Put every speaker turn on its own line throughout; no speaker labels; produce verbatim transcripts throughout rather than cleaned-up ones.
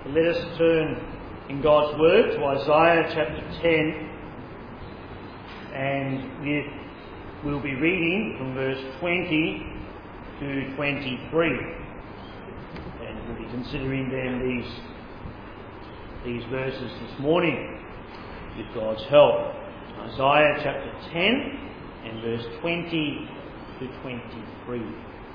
Let us turn in God's Word to Isaiah chapter ten, and we will be reading from verse twenty to twenty-three, and we'll be considering then these, these verses this morning with God's help. Isaiah chapter ten and verse twenty to twenty-three.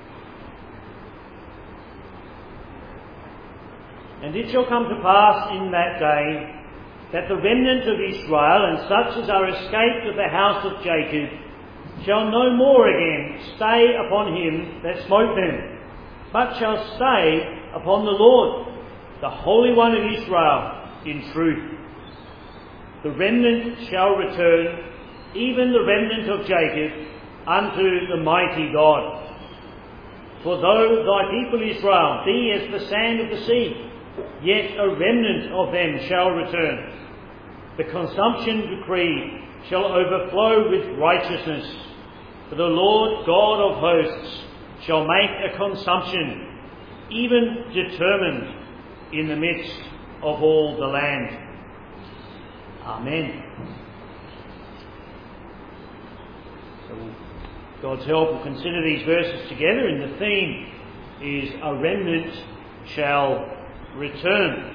And it shall come to pass in that day that the remnant of Israel, and such as are escaped of the house of Jacob, shall no more again stay upon him that smote them, but shall stay upon the Lord, the Holy One of Israel, in truth. The remnant shall return, even the remnant of Jacob, unto the mighty God. For though thy people Israel be as the sand of the sea, yet a remnant of them shall return. The consumption decree shall overflow with righteousness. For the Lord God of hosts shall make a consumption, even determined in the midst of all the land. Amen. So with God's help, we'll consider these verses together, and the theme is a remnant shall return.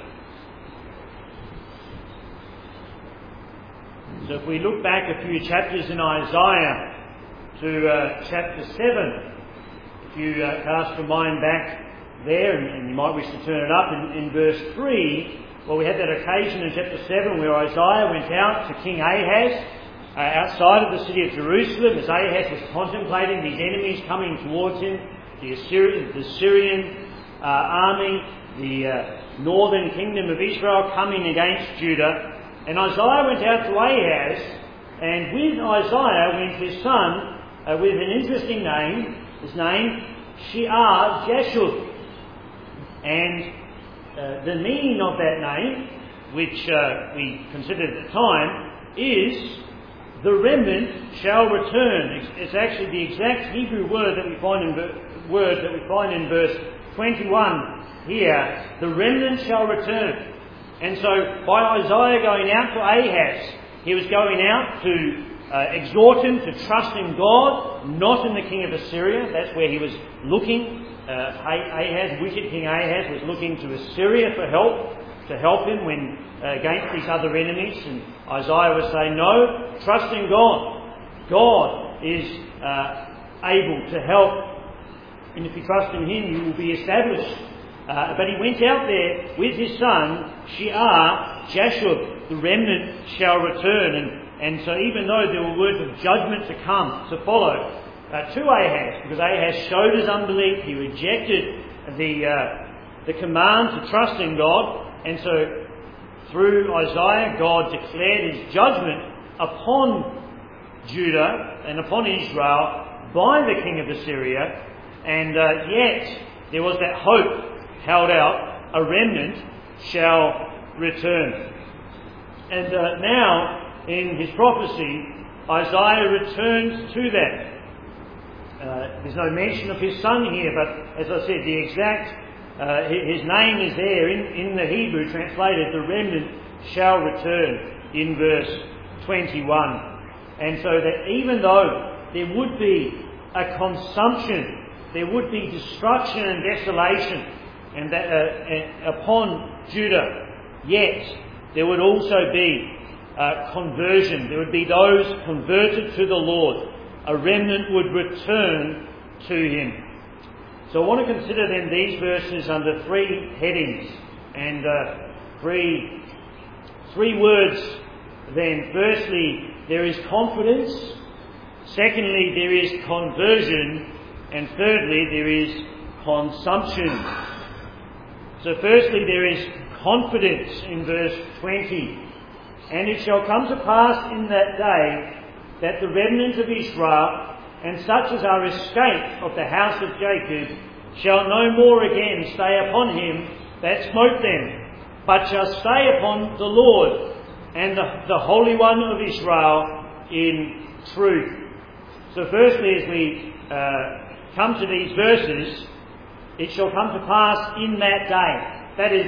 So if we look back a few chapters in Isaiah to uh, chapter seven, if you uh, cast your mind back there, and, and you might wish to turn it up in, in verse three, well, we had that occasion in chapter seven where Isaiah went out to King Ahaz uh, outside of the city of Jerusalem, as Ahaz was contemplating these enemies coming towards him, the Assyrian, the Syrian uh, army, the uh, northern kingdom of Israel coming against Judah. And Isaiah went out to Ahaz, and with Isaiah went his son uh, with an interesting name, his name Shear-Jashub. And uh, the meaning of that name, which uh, we considered at the time, is the remnant shall return. It's, it's actually the exact Hebrew word that we find in ver- word that we find in verse twenty-one. Here, the remnant shall return. And so, by Isaiah going out to Ahaz, he was going out to uh, exhort him to trust in God, not in the king of Assyria. That's where he was looking. Uh, Ahaz, wicked King Ahaz, was looking to Assyria for help, to help him when uh, against these other enemies. And Isaiah was saying, no, trust in God. God is uh, able to help. And if you trust in him, you will be established. Uh, but he went out there with his son, Shear-Jashub, the remnant shall return. And, and so even though there were words of judgment to come, to follow, uh, to Ahaz, because Ahaz showed his unbelief, he rejected the, uh, the command to trust in God, and so through Isaiah, God declared his judgment upon Judah and upon Israel by the king of Assyria, and uh, yet there was that hope held out, a remnant shall return. And uh, now, in his prophecy, Isaiah returns to that. Uh, there's no mention of his son here, but as I said, the exact, uh, his name is there in, in the Hebrew translated, the remnant shall return, in verse twenty-one. And so that even though there would be a consumption, there would be destruction and desolation, and that, uh, uh, upon Judah, yet there would also be uh, conversion. There would be those converted to the Lord. A remnant would return to him. So I want to consider then these verses under three headings, and uh, three three words then. Firstly, there is confidence. Secondly, there is conversion. And thirdly, there is consumption. So firstly, there is confidence in verse twenty. And it shall come to pass in that day that the remnant of Israel, and such as are escaped of the house of Jacob, shall no more again stay upon him that smote them, but shall stay upon the Lord and the, the Holy One of Israel in truth. So firstly, as we uh, come to these verses, it shall come to pass in that day. That is,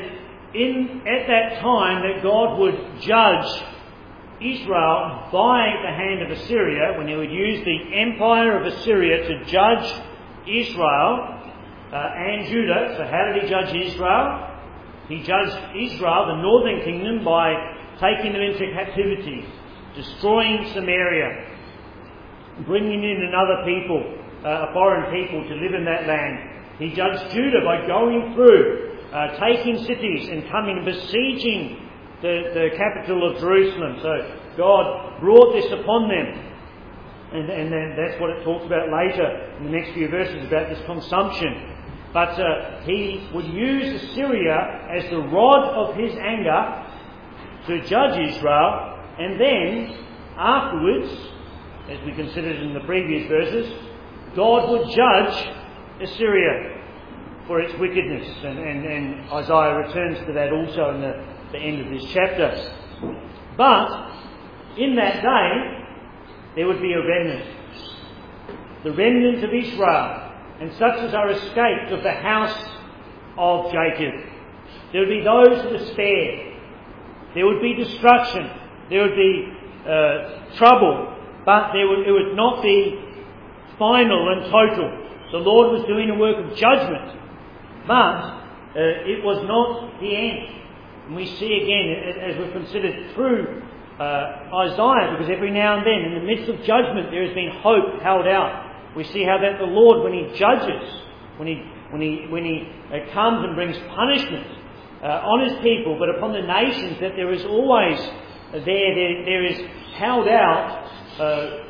in at that time that God would judge Israel by the hand of Assyria, when he would use the empire of Assyria to judge Israel uh, and Judah. So how did he judge Israel? He judged Israel, the northern kingdom, by taking them into captivity, destroying Samaria, bringing in another people, uh, foreign people to live in that land. He judged Judah by going through, uh, taking cities and coming and besieging the, the capital of Jerusalem. So God brought this upon them. And, and then that's what it talks about later in the next few verses, about this consumption. But uh, he would use Assyria as the rod of his anger to judge Israel, and then afterwards, as we considered in the previous verses, God would judge Assyria for its wickedness. And, and, and Isaiah returns to that also in the, the end of this chapter. But in that day, there would be a remnant. The remnant of Israel, and such as are escaped of the house of Jacob. There would be those who were spared. There would be destruction. There would be uh, trouble. But there would, it would not be final and total. The Lord was doing a work of judgment. But uh, it was not the end. And we see again, as we've considered through uh, Isaiah, because every now and then, in the midst of judgment, there has been hope held out. We see how that the Lord, when He judges, when He when He when He uh, comes and brings punishment uh, on His people, but upon the nations, that there is always uh, there, there there is held out uh,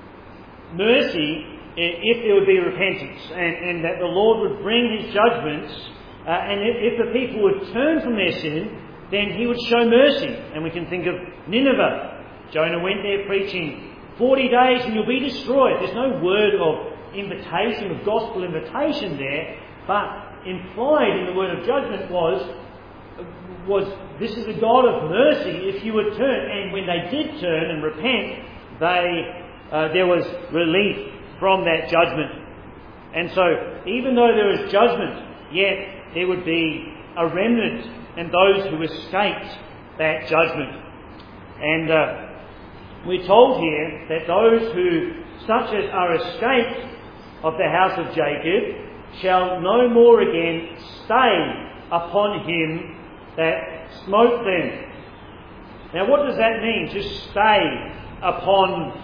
mercy if there would be repentance, and, and that the Lord would bring His judgments, uh, and if, if the people would turn from their sin, then He would show mercy. And we can think of Nineveh. Jonah went there preaching forty days and you'll be destroyed. There's no word of invitation, of gospel invitation there, but implied in the word of judgment was, was this is a God of mercy if you would turn. And when they did turn and repent, they uh, there was relief from that judgment. And so, even though there was judgment, yet there would be a remnant and those who escaped that judgment. And uh, we're told here that those who, such as are escaped of the house of Jacob, shall no more again stay upon him that smote them. Now, what does that mean, to stay upon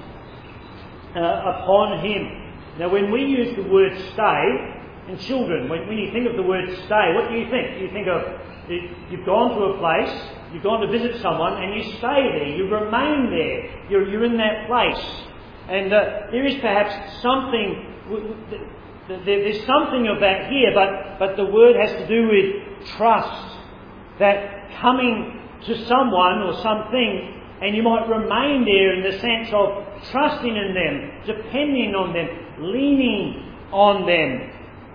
uh, upon him? Now, when we use the word stay, and children, when, when you think of the word stay, what do you think? You think of, you've gone to a place, you've gone to visit someone, and you stay there, you remain there, you're, you're in that place. And uh, there is perhaps something, there's something of that here, but, but the word has to do with trust. That coming to someone or something, and you might remain there in the sense of trusting in them, depending on them, leaning on them.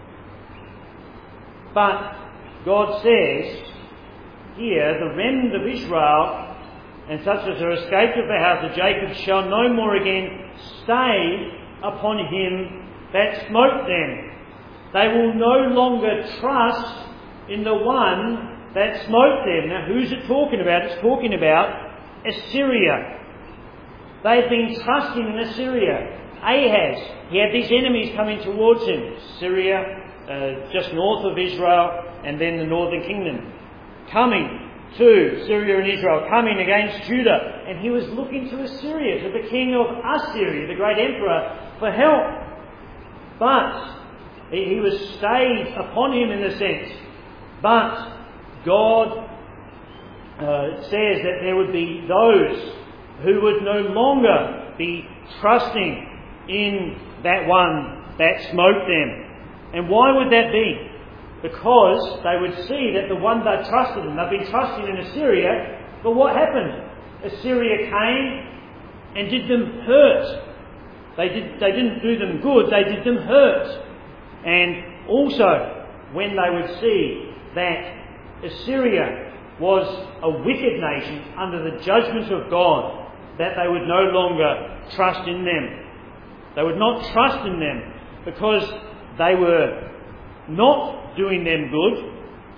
But God says here, the remnant of Israel, and such as are escaped of the house of Jacob, shall no more again stay upon him that smote them. They will no longer trust in the one that smote them. Now, who's it talking about? It's talking about Assyria. They've been trusting in Assyria. Ahaz, he had these enemies coming towards him. Syria, uh, just north of Israel, and then the northern kingdom. Coming to Syria and Israel, coming against Judah. And he was looking to Assyria, to the king of Assyria, the great emperor, for help. But he, he was stayed upon him in a sense. But God uh, says that there would be those who would no longer be trusting in that one that smote them. And why would that be? Because they would see that the one they trusted in, they've been trusting in Assyria, but what happened? Assyria came and did them hurt. They, did, they didn't do them good, they did them hurt. And also, when they would see that Assyria was a wicked nation under the judgment of God, that they would no longer trust in them. They would not trust in them because they were not doing them good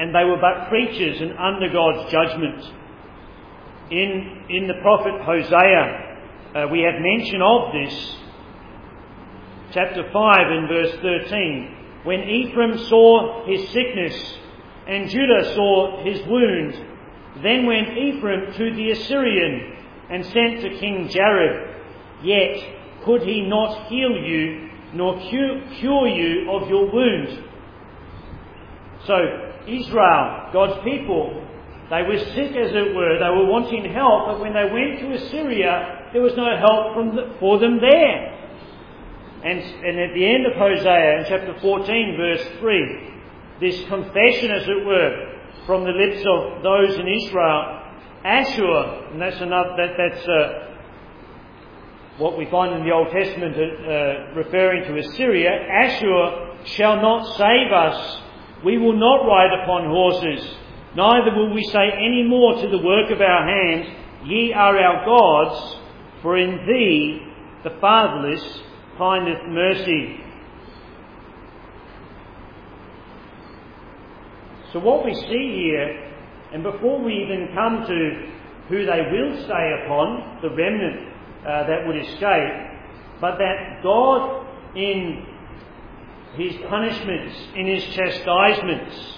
and they were but creatures and under God's judgment. In, in the prophet Hosea, uh, we have mention of this. Chapter five and verse thirteen. When Ephraim saw his sickness and Judah saw his wound, then went Ephraim to the Assyrian and sent to King Jareb. Yet could he not heal you, nor cure you of your wound. So Israel, God's people, they were sick, as it were. They were wanting help, but when they went to Assyria, there was no help from the, for them there. And, and at the end of Hosea, in chapter fourteen, verse three, this confession, as it were, from the lips of those in Israel, Ashur, and that's another, that, that's uh, what we find in the Old Testament uh, referring to Assyria. Ashur shall not save us. We will not ride upon horses, neither will we say any more to the work of our hands, Ye are our gods, for in thee the fatherless findeth mercy. So what we see here, and before we even come to who they will stay upon, the remnant uh, that would escape, but that God in his punishments, in his chastisements,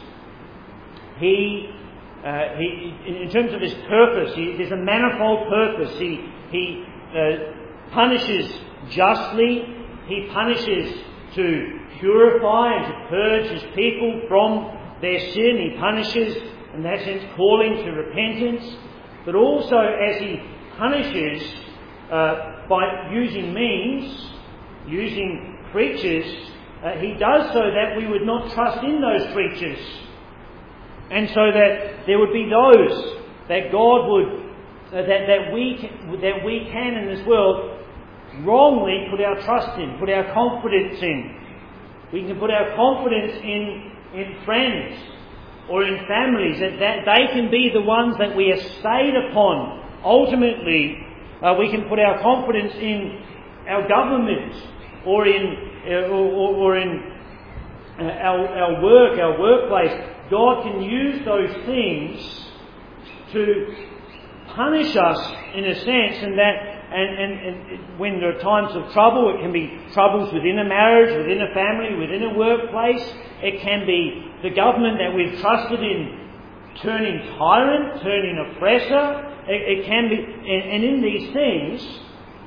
he, uh, he in, in terms of his purpose, he, there's a manifold purpose. He, he uh, punishes justly, he punishes to purify and to purge his people from their sin. He punishes, in that sense, calling to repentance. But also, as he punishes uh, by using means, using creatures, uh, he does so that we would not trust in those creatures. And so that there would be those that God would, uh, that, that, we can, that we can in this world wrongly put our trust in, put our confidence in. We can put our confidence in, in friends or in families, that, that they can be the ones that we are stayed upon. Ultimately, uh, we can put our confidence in our government or in uh, or, or in uh, our, our work, our workplace. God can use those things to punish us in a sense, and that and, and, and when there are times of trouble, it can be troubles within a marriage, within a family, within a workplace. It can be the government that we've trusted in turning tyrant, turning oppressor. It, it can be, and, and in these things,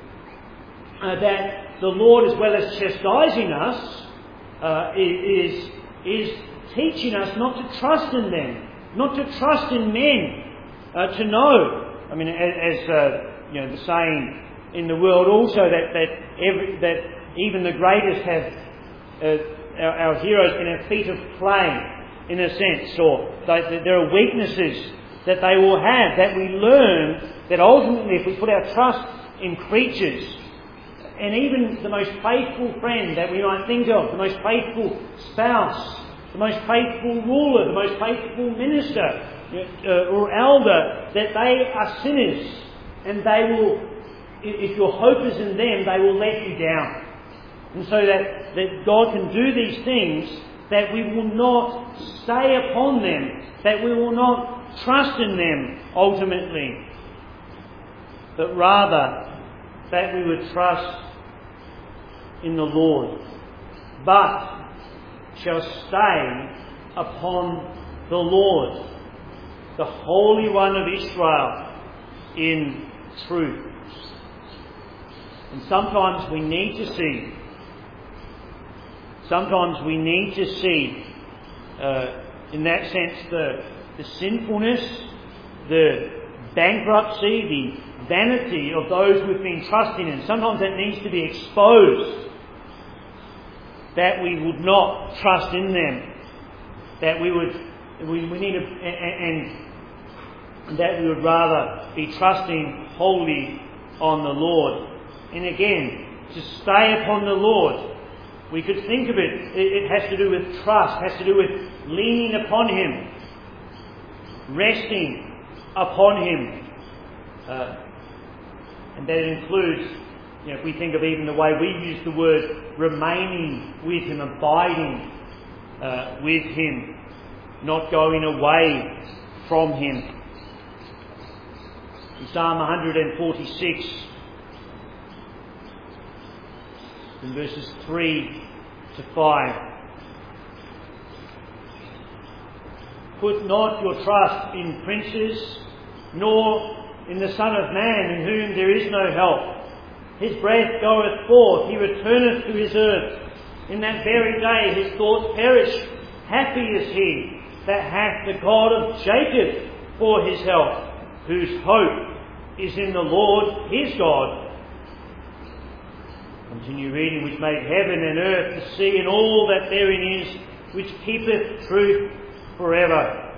uh, that the Lord, as well as chastising us, uh, is is teaching us not to trust in them, not to trust in men, uh, to know. I mean, as, as uh, you know, the saying in the world also that that every, that even the greatest have uh, our, our heroes can have feet of clay, in a sense, or that, that there are weaknesses that they will have. That we learn that ultimately, if we put our trust in creatures, and even the most faithful friend that we might think of, the most faithful spouse, the most faithful ruler, the most faithful minister uh, or elder, that they are sinners, and they will, if your hope is in them, they will let you down. And so that, that God can do these things, that we will not stay upon them, that we will not trust in them ultimately, but rather that we would trust in the Lord, but shall stay upon the Lord, the Holy One of Israel, in truth. And sometimes we need to see, sometimes we need to see, uh, in that sense, the, the sinfulness, the bankruptcy, the vanity of those we've been trusting in. Sometimes that needs to be exposed, that we would not trust in them, that we would, we, we need to, and, and that we would rather be trusting wholly on the Lord. And again, to stay upon the Lord, we could think of it, it, it has to do with trust, has to do with leaning upon Him, resting upon Him. Uh, and that includes, you know, if we think of even the way we use the word, remaining with Him, abiding uh, with Him. not going away from him. In Psalm one forty-six, in verses three to five, put not your trust in princes, nor in the Son of Man, in whom there is no help. His breath goeth forth, he returneth to his earth. In that very day his thoughts perish. Happy is he that hath the God of Jacob for his help, whose hope is in the Lord his God. Continue reading, which made heaven and earth, the sea, and all that therein is, which keepeth truth forever.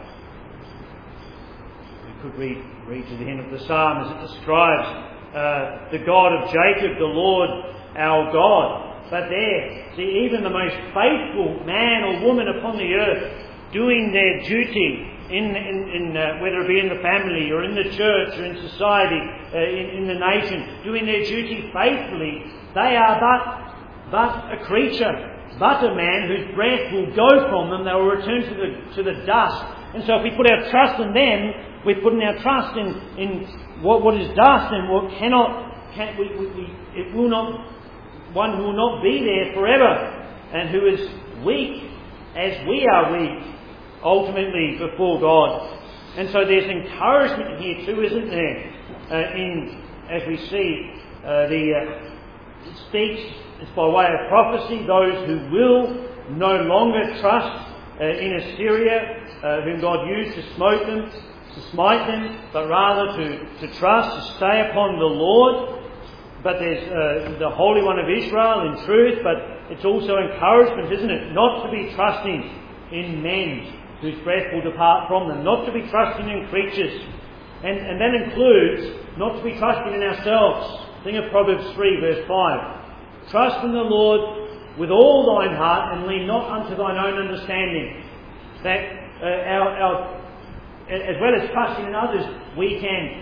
We could read, read to the end of the psalm as it describes uh, the God of Jacob, the Lord our God. But there, see, even the most faithful man or woman upon the earth doing their duty in, in, in uh, whether it be in the family or in the church or in society, uh, in, in the nation, doing their duty faithfully, they are but, but a creature, but a man whose breath will go from them. They will return to the, to the dust. And so if we put our trust in them, we're putting our trust in, in what, what is dust and what cannot, can, we, we, we, it will not, one who will not be there forever, and who is weak as we are weak, ultimately before God. And so there's encouragement here too, isn't there? Uh, in, as we see, uh, the uh, it speaks, it's by way of prophecy, those who will no longer trust uh, in Assyria, uh, whom God used to smote them, to smite them, but rather to, to trust, to stay upon the Lord. But there's uh, the Holy One of Israel in truth, but it's also encouragement, isn't it? Not to be trusting in men whose breath will depart from them, not to be trusting in creatures. And, and that includes not to be trusting in ourselves. Think of Proverbs three verse five. Trust in the Lord with all thine heart, and lean not unto thine own understanding. That uh, our, our, as well as trusting in others, we can...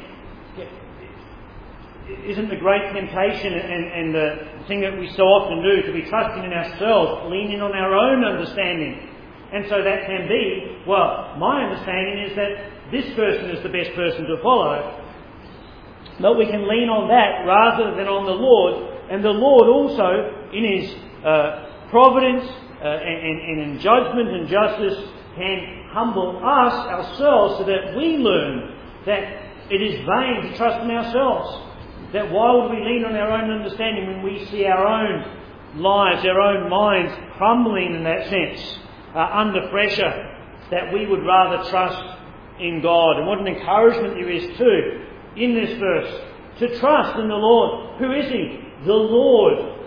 Isn't the great temptation and, and the thing that we so often do to be trusting in ourselves, leaning on our own understanding? And so that can be, well, my understanding is that this person is the best person to follow. But we can lean on that rather than on the Lord. And the Lord also, in His uh, providence uh, and, and in judgment and justice, can humble us ourselves so that we learn that it is vain to trust in ourselves. That why would we lean on our own understanding when we see our own lives, our own minds crumbling in that sense, uh, under pressure, that we would rather trust in God. And what an encouragement there is too, in this verse, to trust in the Lord. Who is He? The Lord.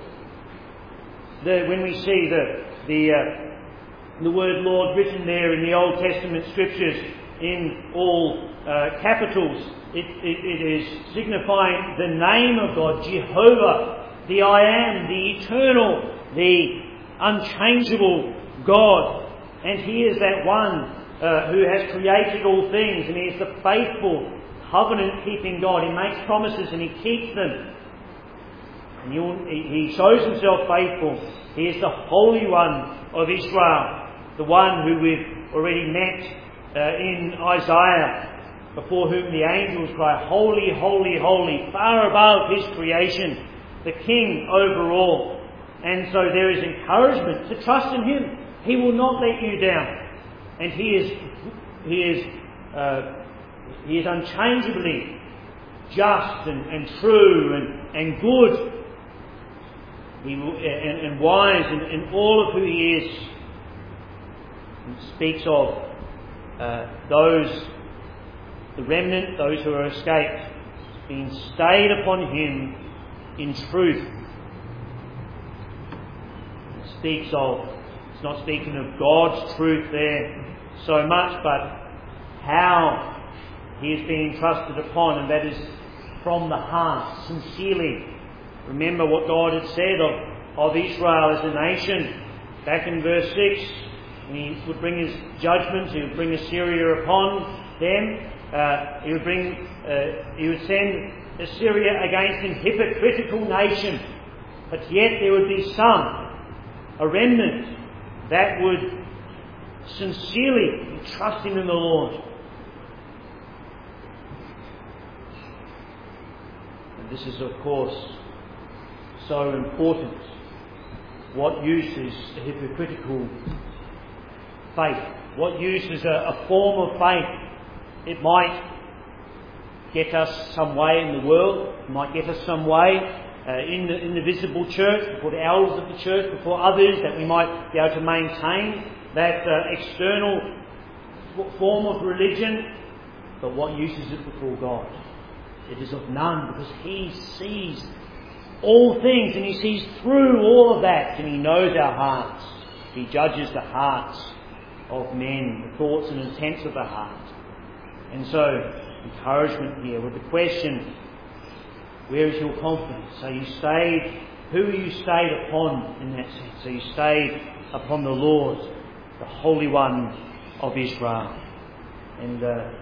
The, when we see the, the, uh, the word Lord written there in the Old Testament Scriptures in all uh, capitals, It, it, it is signifying the name of God, Jehovah, the I Am, the eternal, the unchangeable God. And He is that one uh, who has created all things, and He is the faithful, covenant-keeping God. He makes promises and He keeps them. And He shows Himself faithful. He is the Holy One of Israel, the one who we've already met uh, in Isaiah, before whom the angels cry, Holy, holy, holy, far above His creation, the King over all. And so there is encouragement to trust in Him. He will not let you down. And He is He is uh, He is unchangeably just and, and true and, and good. He will, and, and wise in, in all of who He is. He speaks of uh, those the remnant, those who are escaped, being stayed upon Him in truth. It speaks of, it's not speaking of God's truth there so much, but how He is being trusted upon, and that is from the heart, sincerely. Remember what God had said of, of Israel as a nation back in verse six. When He would bring His judgments, He would bring Assyria upon them. Uh, he would bring, uh, he would send Assyria against an hypocritical nation, but yet there would be some, a remnant, that would sincerely trusting in the Lord. And this is, of course, so important. What use is a hypocritical faith? What use is a, a form of faith? It might get us some way in the world, it might get us some way uh, in, the, in the visible church, before the elders of the church, before others, that we might be able to maintain that uh, external form of religion. But what use is it before God? It is of none, because He sees all things, and He sees through all of that, and He knows our hearts. He judges the hearts of men, the thoughts and intents of the heart. And so, encouragement here with the question, where is your confidence? Are you stayed, who are you stayed upon in that sense? Are you stayed upon the Lord, the Holy One of Israel? And uh,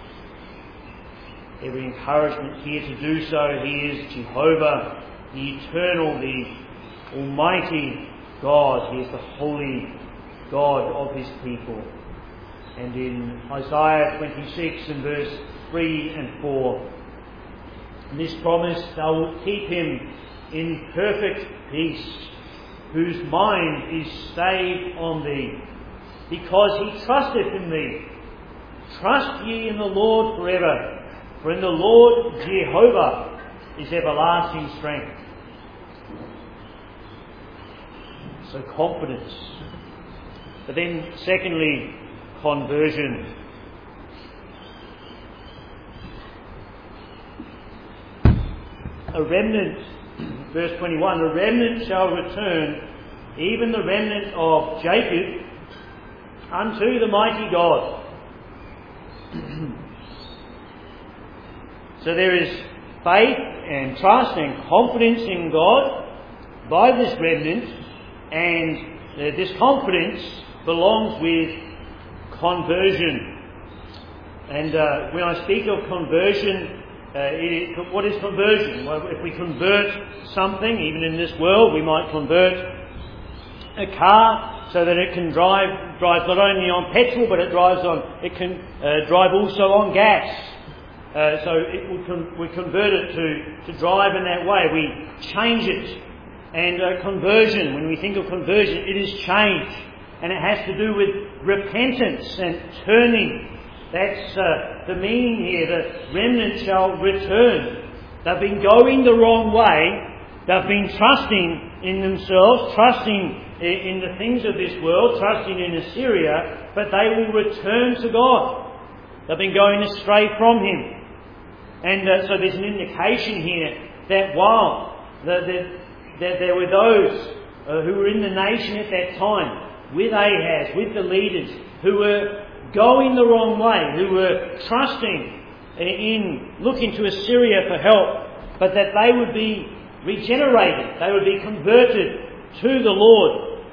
every encouragement here to do so. He is Jehovah, the eternal, the almighty God. He is the holy God of His people. And in Isaiah twenty-six and verse three and four, in this promise, thou wilt keep him in perfect peace, whose mind is stayed on thee, because he trusteth in thee. Trust ye in the Lord forever, for in the Lord Jehovah is everlasting strength. So confidence. But then secondly, conversion. A remnant, verse twenty-one, a remnant shall return, even the remnant of Jacob, unto the mighty God. So there is faith and trust and confidence in God by this remnant, and uh, this confidence belongs with conversion. And uh, when I speak of conversion, uh, it, what is conversion? Well, if we convert something, even in this world, we might convert a car so that it can drive drive not only on petrol, but it drives on it can uh, drive also on gas. Uh, so it, we, con- we convert it to, to drive in that way. We change it. And uh, conversion, when we think of conversion, it is change. And it has to do with repentance and turning. That's uh, the meaning here. The remnant shall return. They've been going the wrong way. They've been trusting in themselves, trusting in the things of this world, trusting in Assyria, but they will return to God. They've been going astray from Him. And uh, so there's an indication here that while the, the, that there were those uh, who were in the nation at that time, with Ahaz, with the leaders, who were going the wrong way, who were trusting in looking to Assyria for help, but that they would be regenerated, they would be converted to the Lord.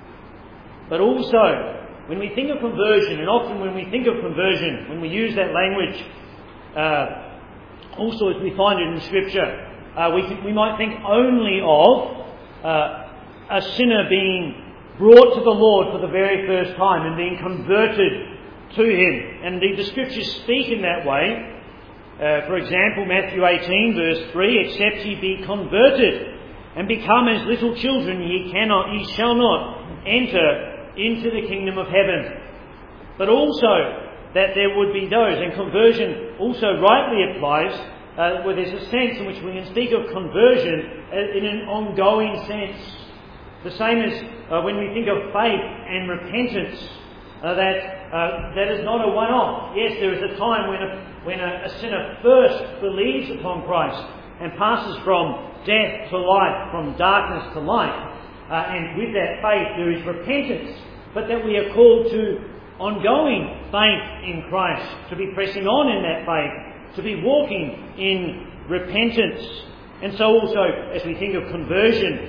But also, when we think of conversion, and often when we think of conversion, when we use that language, uh, also as we find it in Scripture, uh, we, th- we might think only of uh, a sinner being brought to the Lord for the very first time and being converted to Him. And indeed the Scriptures speak in that way. Uh, for example, Matthew eighteen verse three, except ye be converted and become as little children, ye cannot, ye shall not enter into the kingdom of heaven. But also that there would be those, and conversion also rightly applies, uh, where there's a sense in which we can speak of conversion in an ongoing sense. The same as uh, when we think of faith and repentance, uh, that uh, that is not a one-off. Yes, there is a time when a, when a, a sinner first believes upon Christ and passes from death to life, from darkness to light. Uh, and with that faith there is repentance, but that we are called to ongoing faith in Christ, to be pressing on in that faith, to be walking in repentance. And so also, as we think of conversion,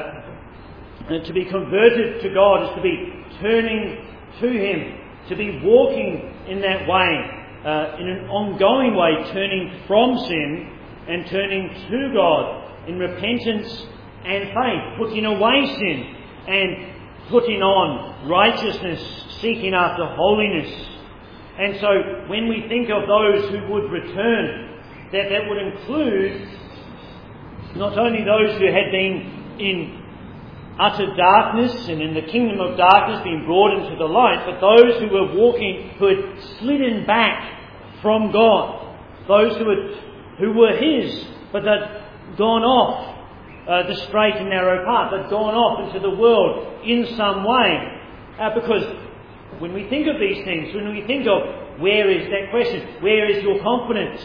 uh, to be converted to God is to be turning to Him, to be walking in that way, uh, in an ongoing way, turning from sin and turning to God in repentance and faith, putting away sin and putting on righteousness, seeking after holiness. And so when we think of those who would return, that that would include not only those who had been in utter darkness and in the kingdom of darkness being brought into the light, but those who were walking, who had slidden back from God, those who were, who were His, but had gone off uh, the straight and narrow path, had gone off into the world in some way. Uh, because when we think of these things, when we think of where is that question, where is your confidence?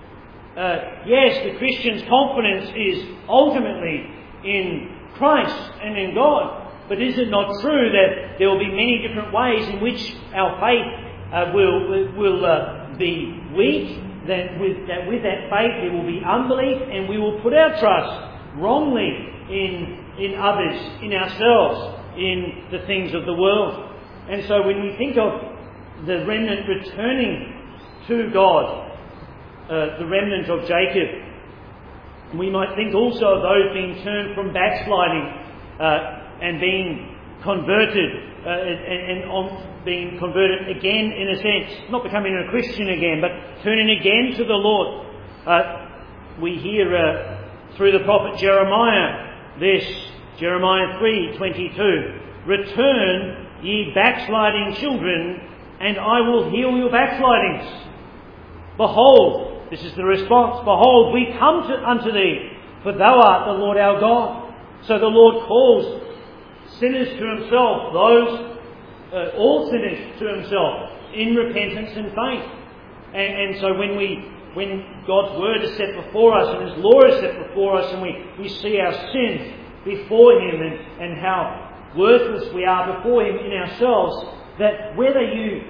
Uh, yes, the Christian's confidence is ultimately in Christ and in God. But is it not true that there will be many different ways in which our faith uh, will will, will uh, be weak? That with that with that faith there will be unbelief, and we will put our trust wrongly in in others, in ourselves, in the things of the world. And so when we think of the remnant returning to God, uh, the remnant of Jacob, we might think also of those being turned from backsliding uh, and being converted, uh, and, and on being converted again in a sense, not becoming a Christian again, but turning again to the Lord. Uh, we hear uh, through the prophet Jeremiah this, Jeremiah three twenty-two, "Return, ye backsliding children, and I will heal your backslidings. Behold," this is the response, "behold, we come to, unto thee, for thou art the Lord our God." So the Lord calls sinners to Himself, those, uh, all sinners to Himself, in repentance and faith. And, and so when we, when God's Word is set before us and His law is set before us, and we, we see our sin before Him and, and how worthless we are before Him in ourselves, that whether you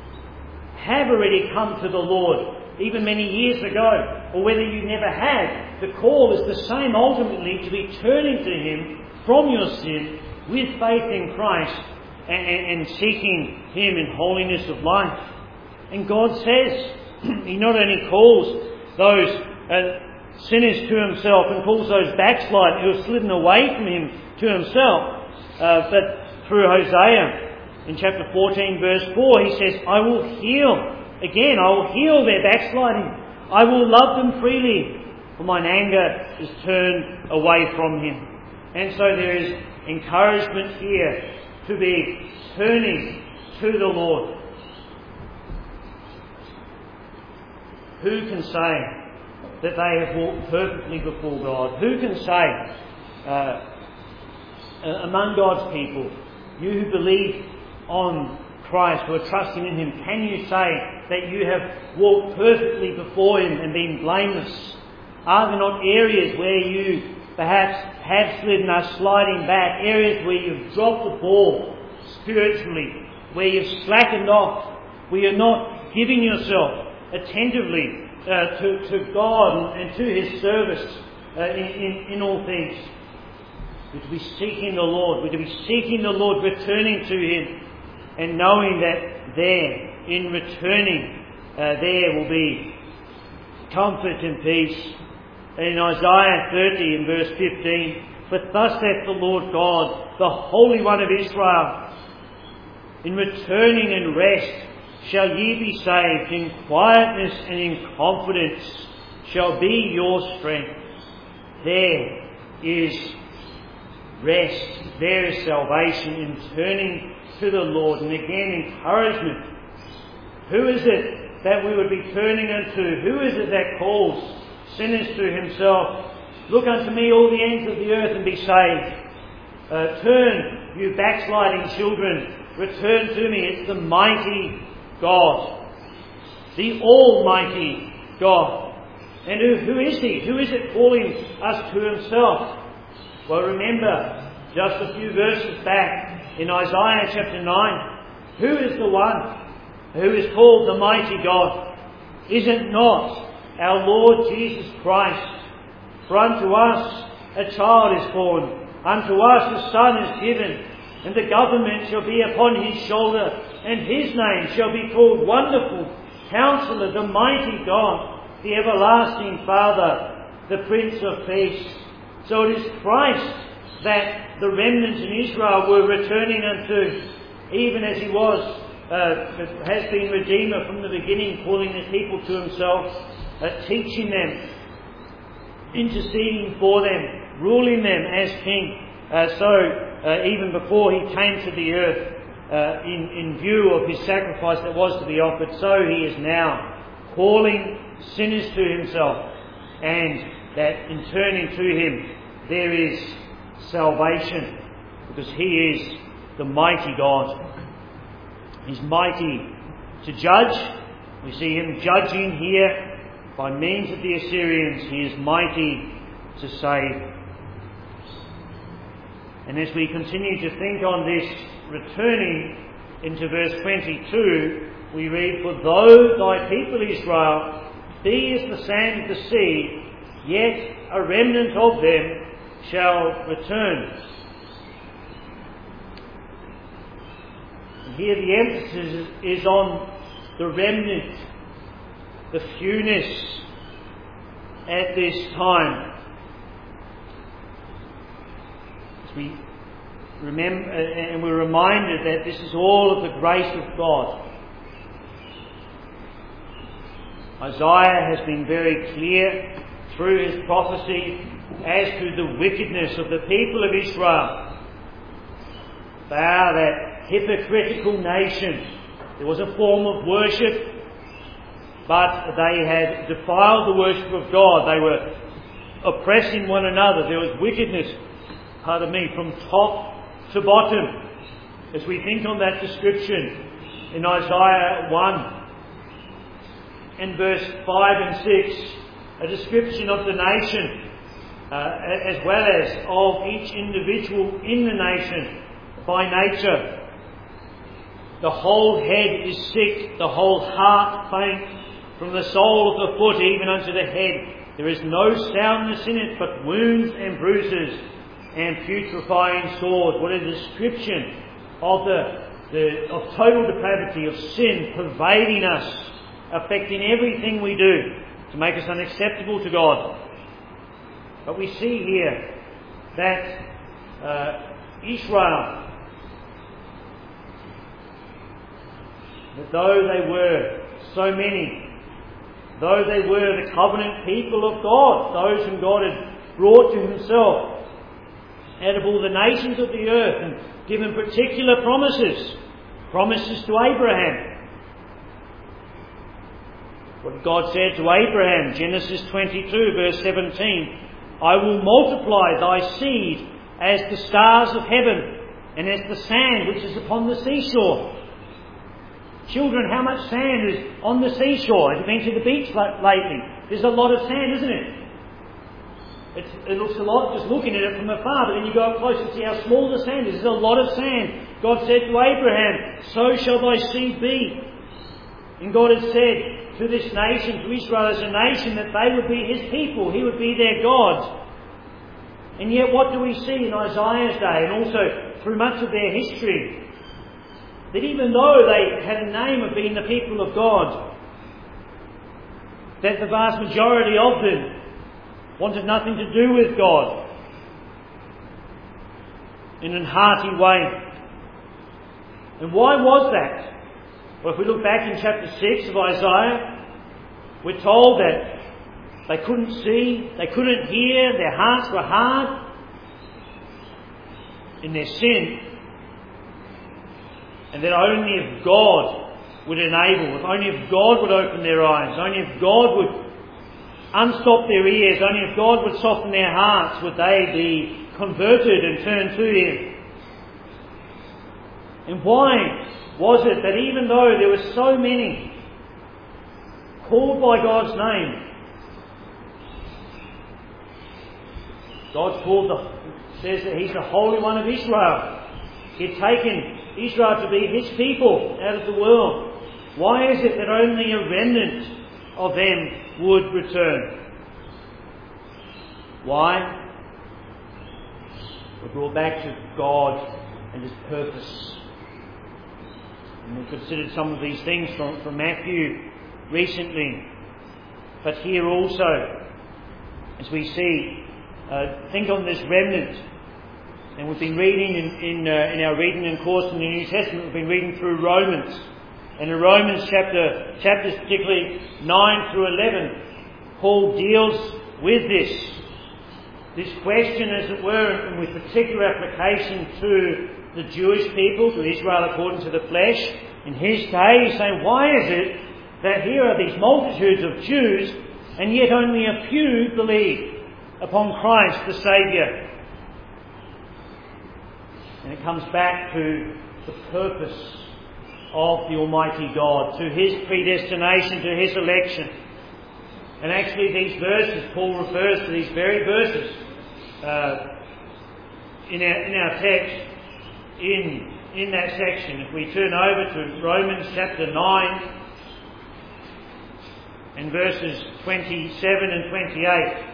have already come to the Lord, even many years ago, or whether you never had, the call is the same ultimately, to be turning to Him from your sin with faith in Christ and, and, and seeking Him in holiness of life. And God says, He not only calls those uh, sinners to Himself and calls those backsliders who have slidden away from Him to Himself, uh, but through Hosea in chapter fourteen verse four, He says, "I will heal." Again, I will heal their backsliding. I will love them freely, for mine anger is turned away from Him. And so there is encouragement here to be turning to the Lord. Who can say that they have walked perfectly before God? Who can say uh, among God's people, you who believe on Christ, who are trusting in Him, can you say that you have walked perfectly before Him and been blameless? Are there not areas where you perhaps have slid and are sliding back, areas where you've dropped the ball spiritually, where you've slackened off, where you're not giving yourself attentively uh, to, to God and, and to His service uh, in, in, in all things? We're to be seeking the Lord, we're to be seeking the Lord, returning to Him, and knowing that there, in returning, uh, there will be comfort and peace. And in Isaiah thirty in verse fifteen, "For thus saith the Lord God, the Holy One of Israel, in returning and rest shall ye be saved, in quietness and in confidence shall be your strength." There is rest, there is salvation in turning to the Lord. And again, encouragement. Who is it that we would be turning unto? Who is it that calls sinners to Himself? "Look unto me, all the ends of the earth, and be saved." Uh, turn, you backsliding children, return to me. It's the mighty God, the Almighty God. And who, who is He? Who is it calling us to Himself? Well, remember, just a few verses back, in Isaiah chapter nine, who is the one who is called the mighty God? Is it not our Lord Jesus Christ? "For unto us a child is born, unto us a son is given, and the government shall be upon His shoulder, and His name shall be called Wonderful, Counselor, the Mighty God, the Everlasting Father, the Prince of Peace." So it is Christ, that the remnant in Israel were returning unto, even as he was, uh, has been Redeemer from the beginning, calling the people to himself, uh, teaching them, interceding for them, ruling them as king. Uh, so, uh, even before he came to the earth, uh, in, in view of his sacrifice that was to be offered, so he is now calling sinners to himself, and that in turning to him there is salvation, because he is the mighty God. He's mighty to judge. We see him judging here by means of the Assyrians. He is mighty to save. And as we continue to think on this, returning into verse twenty-two, we read, "For though thy people Israel be as the sand of the sea, yet a remnant of them shall return." And here the emphasis is on the remnant, the fewness at this time. As we remember, and we're reminded that this is all of the grace of God. Isaiah has been very clear through his prophecy as to the wickedness of the people of Israel. They are that hypocritical nation. There was a form of worship, but they had defiled the worship of God. They were oppressing one another. There was wickedness, pardon me, from top to bottom. As we think on that description in Isaiah one and verse five and six, a description of the nation, uh, as well as of each individual in the nation by nature. The whole head is sick, the whole heart faint, from the sole of the foot even unto the head. There is no soundness in it, but wounds and bruises and putrefying sores. What a description of the, the of total depravity, of sin pervading us, affecting everything we do to make us unacceptable to God. But we see here that uh, Israel, that though they were so many, though they were the covenant people of God, those whom God had brought to himself out of all the nations of the earth and given particular promises, promises to Abraham. What God said to Abraham, Genesis twenty-two verse seventeen, "I will multiply thy seed as the stars of heaven and as the sand which is upon the seashore." Children, how much sand is on the seashore? Have you been to the beach lately? There's a lot of sand, isn't it? It's, it looks a lot just looking at it from afar, but then you go up close and see how small the sand is. There's a lot of sand. God said to Abraham, "So shall thy seed be." And God had said to this nation, to Israel as a nation, that they would be his people. He would be their God. And yet what do we see in Isaiah's day, and also through much of their history? That even though they had a name of being the people of God, that the vast majority of them wanted nothing to do with God in a hearty way. And why was that? Well, if we look back in chapter six of Isaiah, we're told that they couldn't see, they couldn't hear, their hearts were hard in their sin, and that only if God would enable, if only if God would open their eyes, only if God would unstop their ears, only if God would soften their hearts, would they be converted and turn to him. And why was it that even though there were so many called by God's name, God called the, says that he's the Holy One of Israel. He had taken Israel to be his people out of the world. Why is it that only a remnant of them would return? Why? We're brought back to God and his purpose. And we considered some of these things from, from Matthew recently. But here also, as we see, uh, think on this remnant. And we've been reading in, in, uh, in our reading and course in the New Testament, we've been reading through Romans. And in Romans chapter, chapters particularly nine through eleven, Paul deals with this. This question, as it were, and with particular application to the Jewish people, to Israel according to the flesh. In his day, he's saying, why is it that here are these multitudes of Jews, and yet only a few believe upon Christ the Saviour? And it comes back to the purpose of the Almighty God, to His predestination, to His election. And actually these verses, Paul refers to these very verses uh, in, our, in our text, in, in that section. If we turn over to Romans chapter nine and verses twenty-seven and twenty-eight.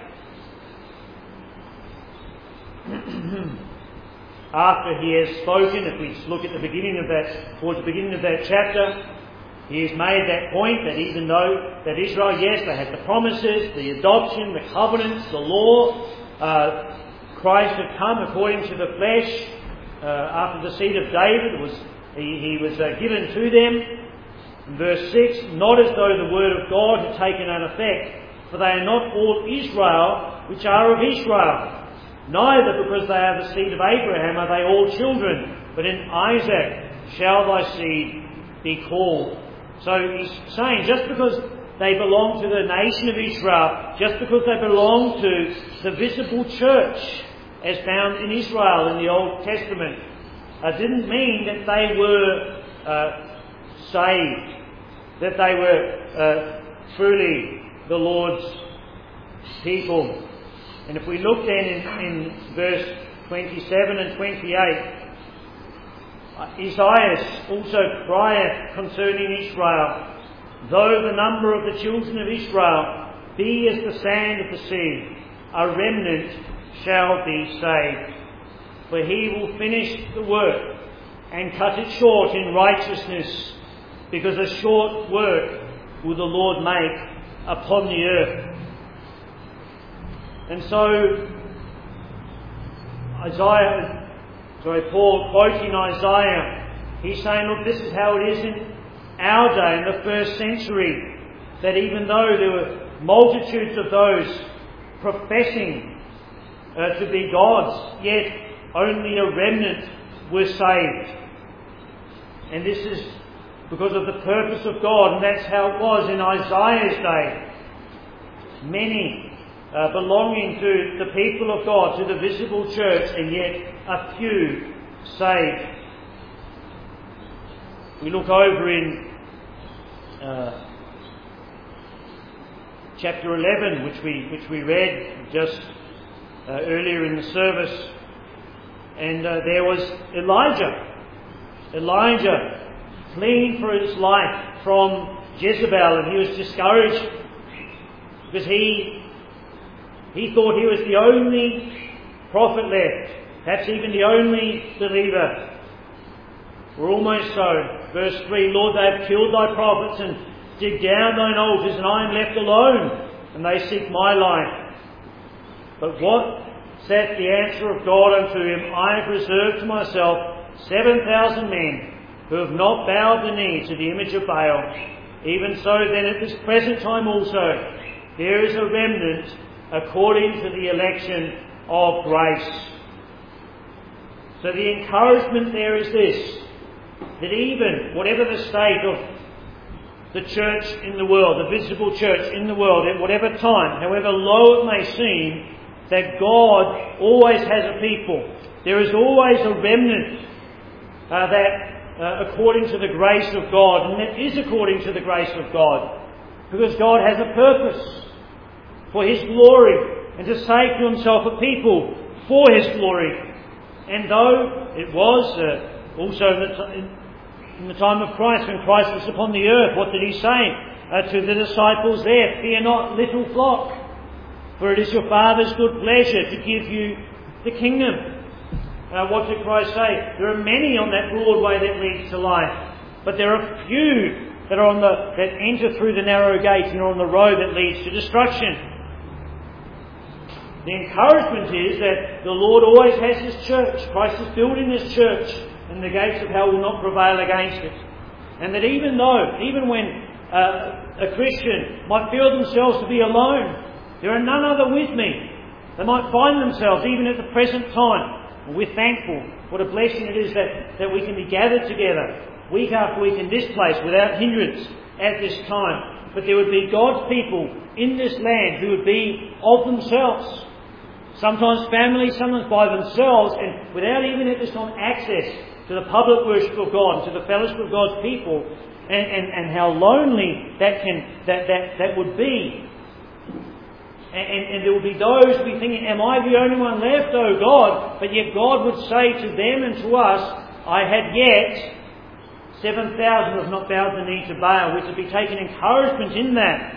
After he has spoken, if we look at the beginning of that, towards the beginning of that chapter, he has made that point that even though that Israel, yes, they had the promises, the adoption, the covenants, the law, uh, Christ had come according to the flesh, uh, after the seed of David, was he, he was uh, given to them. In verse six, not as though the word of God had taken an effect, for they are not all Israel which are of Israel. Neither because they are the seed of Abraham are they all children, but in Isaac shall thy seed be called. So he's saying just because they belong to the nation of Israel, just because they belong to the visible church as found in Israel in the Old Testament, uh, didn't mean that they were uh, saved, that they were uh, truly the Lord's people. And if we look then in, in verse twenty-seven and twenty-eight, Isaiah also crieth concerning Israel, though the number of the children of Israel be as the sand of the sea, a remnant shall be saved. For he will finish the work and cut it short in righteousness, because a short work will the Lord make upon the earth. And so, Isaiah, sorry, Paul quoting Isaiah, he's saying, look, this is how it is in our day, in the first century, that even though there were multitudes of those professing uh, to be gods, yet only a remnant were saved. And this is because of the purpose of God, and that's how it was in Isaiah's day. Many Uh, belonging to the people of God, to the visible church, and yet a few saved. We look over in uh, chapter eleven, which we which we read just uh, earlier in the service, and uh, there was Elijah. Elijah fleeing for his life from Jezebel, and he was discouraged because he He thought he was the only prophet left, perhaps even the only believer. We're almost so. Verse three, Lord, they have killed thy prophets and dig down thine altars, and I am left alone, and they seek my life. But what saith the answer of God unto him? I have reserved to myself seven thousand men who have not bowed the knee to the image of Baal. Even so then at this present time also there is a remnant according to the election of grace. So the encouragement there is this, that even whatever the state of the church in the world, the visible church in the world, at whatever time, however low it may seem, that God always has a people. There is always a remnant uh, that uh, according to the grace of God, and that is according to the grace of God, because God has a purpose for His glory, and to save to Himself a people for His glory. And though it was uh, also in the, t- in the time of Christ, when Christ was upon the earth, what did He say uh, to the disciples there? Fear not, little flock, for it is your Father's good pleasure to give you the kingdom. Uh, what did Christ say? There are many on that broad way that leads to life, but there are few that are on the that enter through the narrow gate and are on the road that leads to destruction. The encouragement is that the Lord always has His church. Christ is building His church, and the gates of hell will not prevail against it. And that even though, even when uh, a Christian might feel themselves to be alone, there are none other with me. They might find themselves, even at the present time. And we're thankful. What a blessing it is that, that we can be gathered together week after week in this place without hindrance at this time. But there would be God's people in this land who would be of themselves. Sometimes families, sometimes by themselves, and without even at this time access to the public worship of God, to the fellowship of God's people, and, and, and how lonely that can that, that, that would be. And, and, and there will be those who will be thinking, am I the only one left, O God? But yet God would say to them and to us, I had yet seven thousand who have not bowed the knee to Baal. We're to be taking encouragement in that.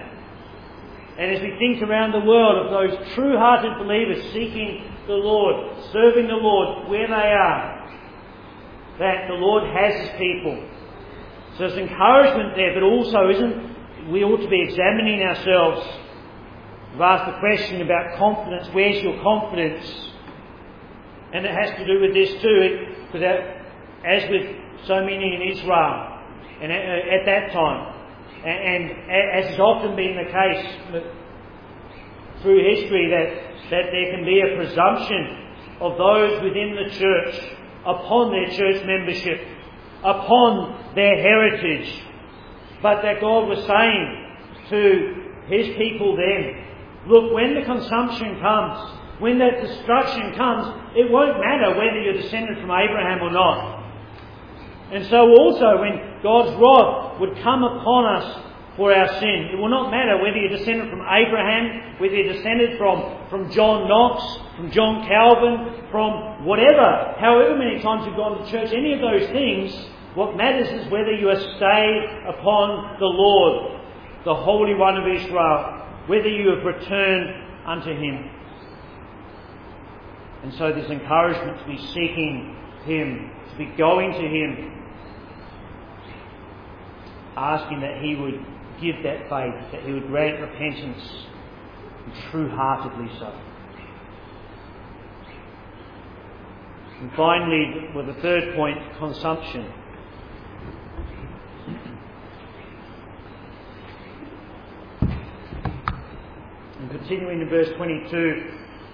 And as we think around the world of those true-hearted believers seeking the Lord, serving the Lord where they are, that the Lord has His people. So there's encouragement there, but also isn't we ought to be examining ourselves. We've asked the question about confidence. Where's your confidence? And it has to do with this too, because as with so many in Israel, and at, at that time, and, and as has often been the case through history, that, that there can be a presumption of those within the church upon their church membership, upon their heritage, but that God was saying to His people then, look, when the consumption comes, when that destruction comes, it won't matter whether you're descended from Abraham or not. And so also when God's wrath would come upon us for our sin, it will not matter whether you're descended from Abraham, whether you're descended from, from John Knox, from John Calvin, from whatever, however many times you've gone to church, any of those things, what matters is whether you are stayed upon the Lord, the Holy One of Israel, whether you have returned unto Him. And so there's encouragement to be seeking Him, to be going to Him, asking that He would give that faith, that He would grant repentance, and true-heartedly so. And finally, with the third point, consumption. And continuing in verse twenty-two,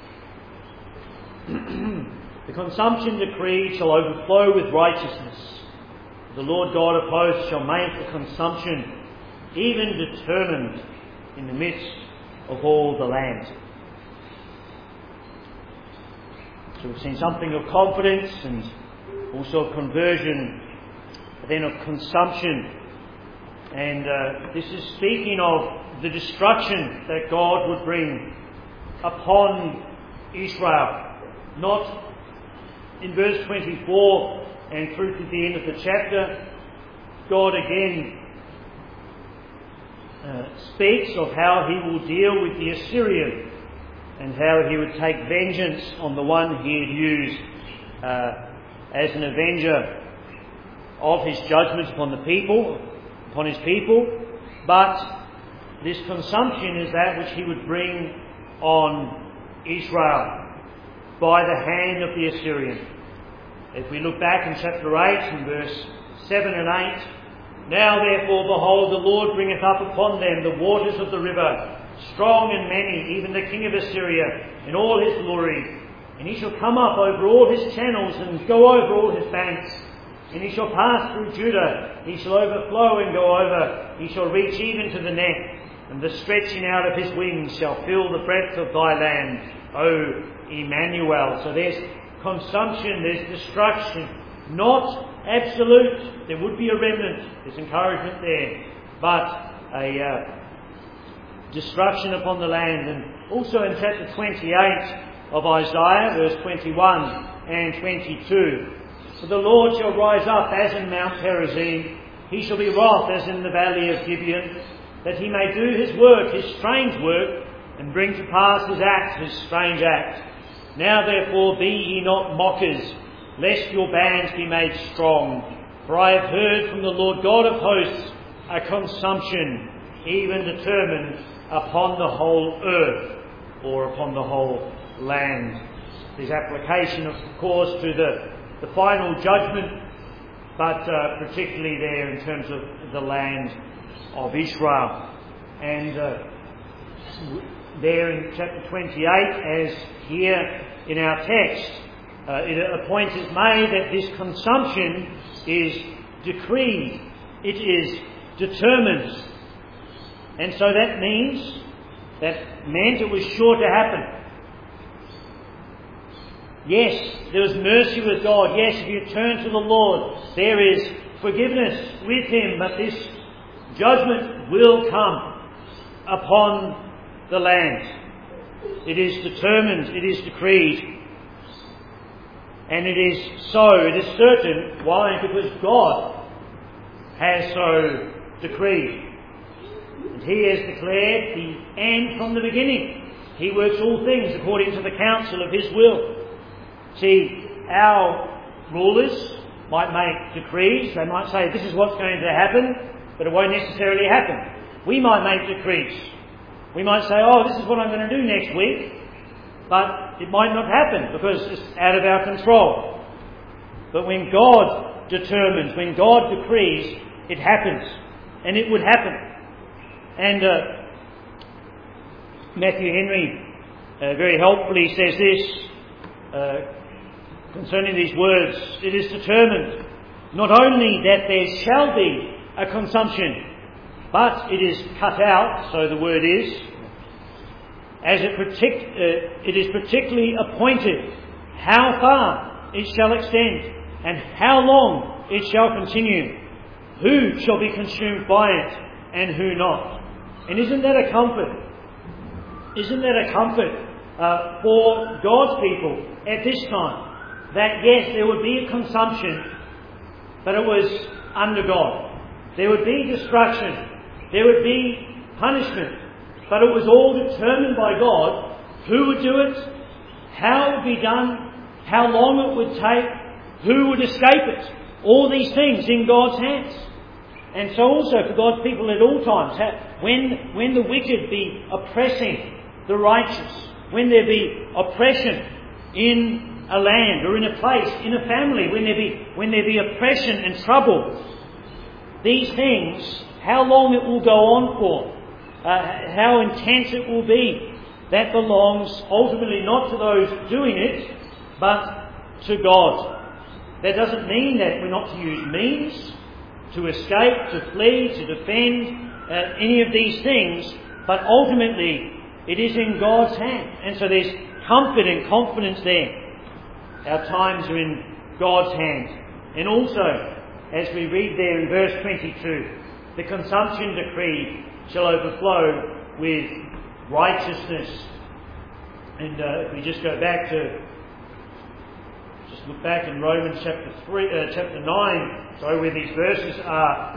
the consumption decree shall overflow with righteousness. The Lord God of hosts shall make the consumption even determined in the midst of all the land. So we've seen something of confidence and also of conversion, but then of consumption. And uh, this is speaking of the destruction that God would bring upon Israel. Not in verse twenty-four and through to the end of the chapter, God again uh, speaks of how He will deal with the Assyrian and how He would take vengeance on the one He had used uh, as an avenger of His judgments upon the people, upon His people. But this consumption is that which He would bring on Israel by the hand of the Assyrian. If we look back in chapter eight and verse seven and eight, now therefore, behold, the Lord bringeth up upon them the waters of the river, strong and many, even the king of Assyria, in all his glory. And he shall come up over all his channels and go over all his banks. And he shall pass through Judah, he shall overflow and go over, he shall reach even to the neck, and the stretching out of his wings shall fill the breadth of thy land, O Emmanuel. So there's consumption, there's destruction, not absolute. There would be a remnant, there's encouragement there, but a uh, destruction upon the land. And also in chapter twenty-eight of Isaiah, verse twenty-one and twenty-two, for the Lord shall rise up as in Mount Perazim, he shall be wroth as in the valley of Gibeon, that he may do his work, his strange work, and bring to pass his act, his strange act. Now therefore be ye not mockers, lest your bands be made strong. For I have heard from the Lord God of hosts a consumption, even determined upon the whole earth. or upon the whole land. There's application, of course, to the, the final judgment, but uh, particularly there in terms of the land of Israel. And uh, there in chapter twenty-eight, as here in our text, uh, it, a point is made that this consumption is decreed, it is determined. And so that means, that meant it was sure to happen. Yes, there was mercy with God. Yes, if you turn to the Lord, there is forgiveness with Him, but this judgment will come upon the land. It is determined, it is decreed, and it is so, it is certain. Why? Because God has so decreed. And He has declared the end from the beginning. He works all things according to the counsel of His will. See, our rulers might make decrees. They might say, this is what's going to happen, but it won't necessarily happen. We might make decrees. We might say, oh, this is what I'm going to do next week, but it might not happen because it's out of our control. But when God determines, when God decrees, it happens. And it would happen. And uh, Matthew Henry uh, very helpfully says this uh, concerning these words. It is determined not only that there shall be a consumption, but it is cut out, so the word is, as it, partic- uh, it is particularly appointed how far it shall extend and how long it shall continue, who shall be consumed by it and who not. And isn't that a comfort? Isn't that a comfort uh, for God's people at this time? That yes, there would be a consumption, but it was under God. There would be destruction. There would be punishment, but it was all determined by God who would do it, how it would be done, how long it would take, who would escape it. All these things in God's hands. And so also for God's people at all times, when, when the wicked be oppressing the righteous, when there be oppression in a land or in a place, in a family, when there be, when there be oppression and trouble, these things, how long it will go on for, uh, how intense it will be, that belongs ultimately not to those doing it, but to God. That doesn't mean that we're not to use means to escape, to flee, to defend uh, any of these things, but ultimately it is in God's hand. And so there's comfort and confidence there. Our times are in God's hand. And also, as we read there in verse twenty-two, the consumption decree shall overflow with righteousness. And uh, if we just go back to, just look back in Romans chapter three, uh, chapter nine, sorry, where these verses are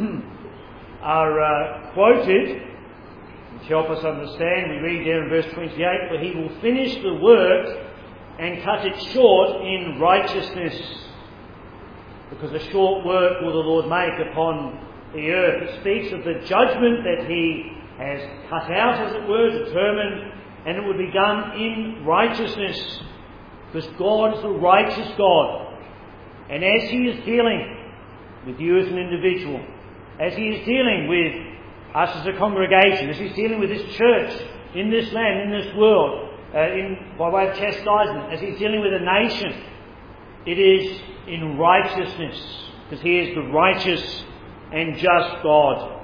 are uh, quoted, to help us understand. We read there in verse twenty-eight, "For He will finish the work and cut it short in righteousness." Because a short work will the Lord make upon the earth. It speaks of the judgment that He has cut out, as it were, determined, and it would be done in righteousness. Because God is the righteous God. And as He is dealing with you as an individual, as He is dealing with us as a congregation, as He's dealing with this church in this land, in this world, uh, in by way of chastisement, as He's dealing with a nation, it is in righteousness, because He is the righteous and just God.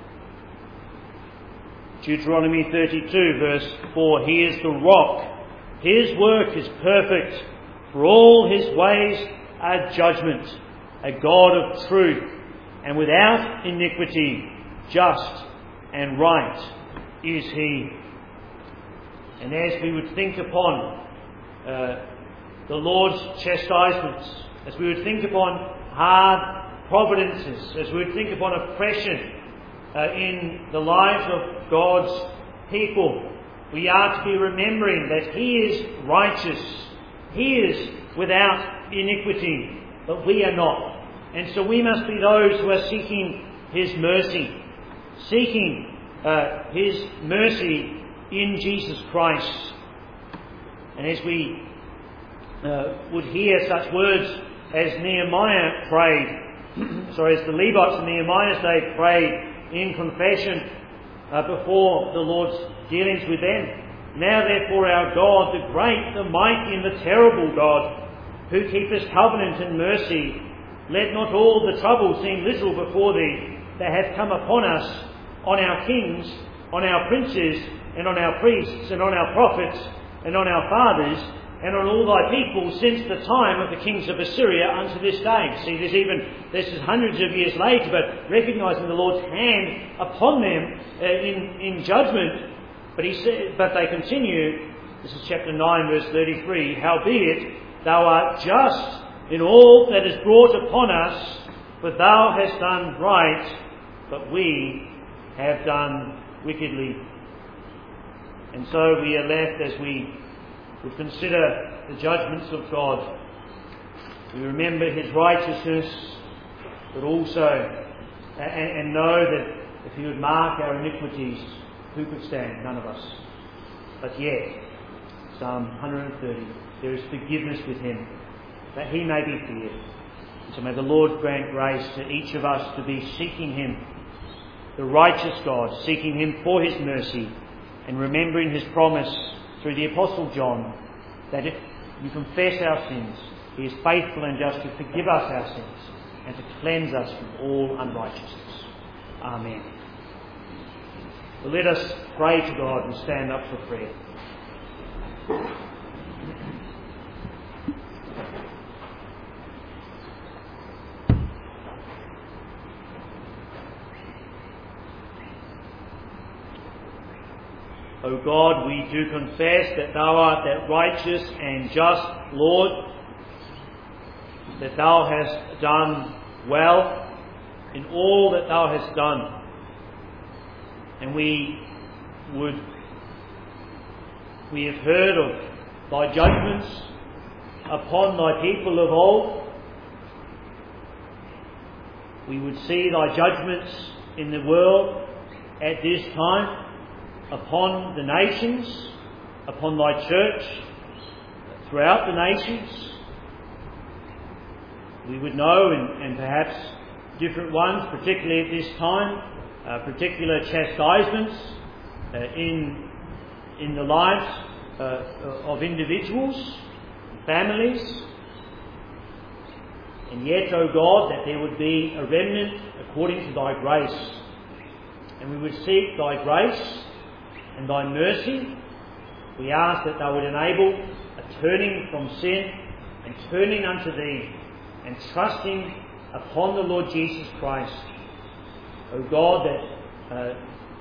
Deuteronomy thirty-two verse four, "He is the rock, His work is perfect, for all His ways are judgment, a God of truth, and without iniquity, just and right is He." And as we would think upon uh, the Lord's chastisements, as we would think upon hard providences, as we would think upon oppression uh, in the lives of God's people, we are to be remembering that He is righteous, He is without iniquity, but we are not. And so we must be those who are seeking His mercy, seeking uh, His mercy in Jesus Christ. And as we uh, would hear such words as Nehemiah prayed, sorry, as the Levites in Nehemiah's day prayed in confession uh, before the Lord's dealings with them. Now therefore our God, the great, the mighty and the terrible God, who keepeth covenant and mercy, let not all the trouble seem little before thee that hath come upon us, on our kings, on our princes, and on our priests, and on our prophets, and on our fathers, and on all thy people since the time of the kings of Assyria unto this day. See, there's even, this is hundreds of years later, but recognising the Lord's hand upon them uh, in, in judgment. But he said, but they continue, this is chapter nine, verse thirty-three, howbeit thou art just in all that is brought upon us, for thou hast done right, but we have done wickedly. And so we are left, as we would consider the judgments of God, we remember his righteousness, but also, and, and know that if he would mark our iniquities, who could stand? None of us. But yet, Psalm one hundred thirty, there is forgiveness with him, that he may be feared. And so may the Lord grant grace to each of us to be seeking him, the righteous God, seeking him for his mercy, and remembering his promise through the Apostle John, that if we confess our sins, he is faithful and just to forgive us our sins and to cleanse us from all unrighteousness. Amen. Well, let us pray to God and stand up for prayer. O God, we do confess that thou art that righteous and just Lord, that thou hast done well in all that thou hast done. And we would, we have heard of thy judgments upon thy people of old. We would see thy judgments in the world at this time, upon the nations, upon thy church, throughout the nations. We would know, and, and perhaps different ones, particularly at this time, uh, particular chastisements uh, in, in the lives uh, of individuals, families. And yet, O God, that there would be a remnant according to thy grace. And we would seek thy grace and thy mercy. We ask that thou would enable a turning from sin and turning unto thee and trusting upon the Lord Jesus Christ. O God, that uh,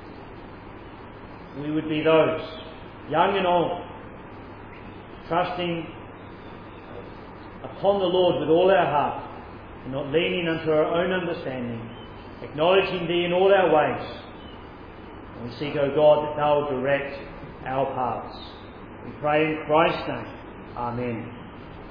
we would be those, young and old, trusting upon the Lord with all our heart and not leaning unto our own understanding, acknowledging thee in all our ways. And we seek, O God, that thou will direct our paths. We pray in Christ's name. Amen.